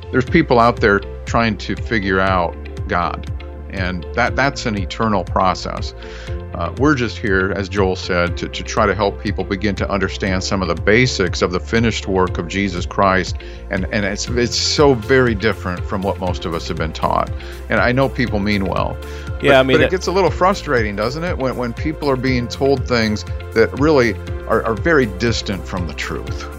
there's people out there trying to figure out God, and that's an eternal process. We're just here, as Joel said, to try to help people begin to understand some of the basics of the finished work of Jesus Christ, and it's so very different from what most of us have been taught. And I know people mean well. Yeah, but it gets a little frustrating, doesn't it, when people are being told things that really are very distant from the truth.